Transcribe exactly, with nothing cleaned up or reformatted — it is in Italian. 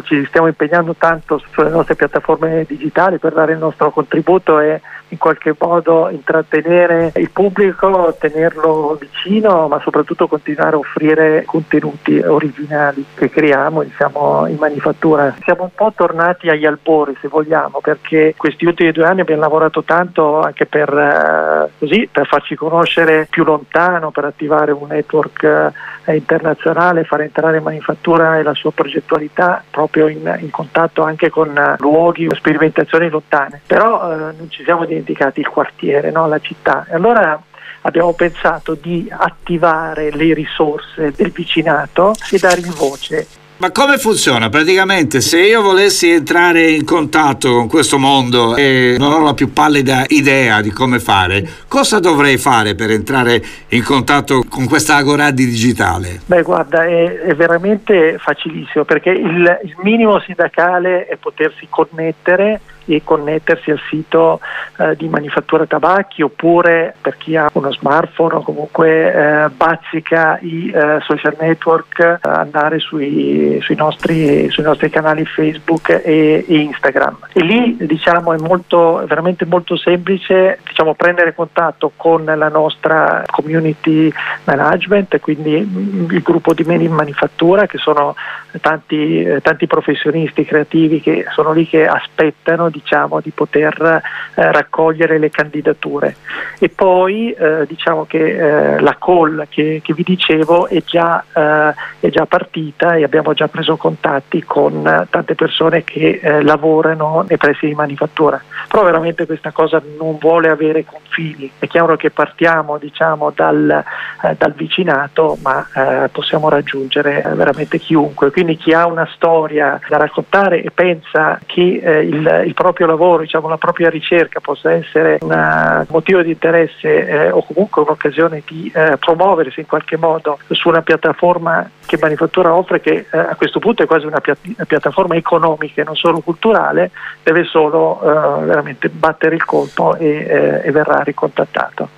ci stiamo impegnando tanto sulle nostre piattaforme digitali per dare il nostro contributo e in qualche modo intrattenere il pubblico, tenerlo vicino, ma soprattutto continuare a offrire contenuti originali che creiamo e siamo in manifattura. Siamo un po' tornati agli albori, se vogliamo, perché questi ultimi due anni abbiamo lavorato tanto anche per, eh, così, per farci conoscere più lontano, per attivare un network eh, internazionale, fare entrare manifattura e la sua progettualità proprio in, in contatto anche con eh, luoghi o sperimentazioni lontane. Però eh, non ci siamo dimenticati il quartiere, no? La città. E allora abbiamo pensato di attivare le risorse del vicinato e dargli voce. Ma come funziona? Praticamente, se io volessi entrare in contatto con questo mondo e non ho la più pallida idea di come fare, cosa dovrei fare per entrare in contatto con questa agora digitale? Beh, guarda, è, è veramente facilissimo, perché il, il minimo sindacale è potersi connettere e connettersi al sito eh, di Manifattura Tabacchi, oppure per chi ha uno smartphone o comunque eh, bazzica i eh, social network, eh, andare sui, sui, nostri, sui nostri canali Facebook e, e Instagram. E lì diciamo è molto, veramente molto semplice, diciamo, prendere contatto con la nostra community management, quindi il gruppo di Made in Manifattura, che sono tanti, eh, tanti professionisti creativi che sono lì che aspettano diciamo di poter eh, raccogliere le candidature. E poi eh, diciamo che eh, la call che, che vi dicevo è già, eh, è già partita e abbiamo già preso contatti con eh, tante persone che eh, lavorano nei pressi di manifattura. Però veramente questa cosa non vuole avere confini. È chiaro che partiamo diciamo dal, eh, dal vicinato, ma eh, possiamo raggiungere eh, veramente chiunque. Quindi chi ha una storia da raccontare e pensa che eh, il, il proprio lavoro, diciamo la propria ricerca possa essere un motivo di interesse eh, o comunque un'occasione di eh, promuoversi in qualche modo su una piattaforma che Manifattura offre, che eh, a questo punto è quasi una, pia- una piattaforma economica e non solo culturale, deve solo eh, veramente battere il colpo e, eh, e verrà ricontattato.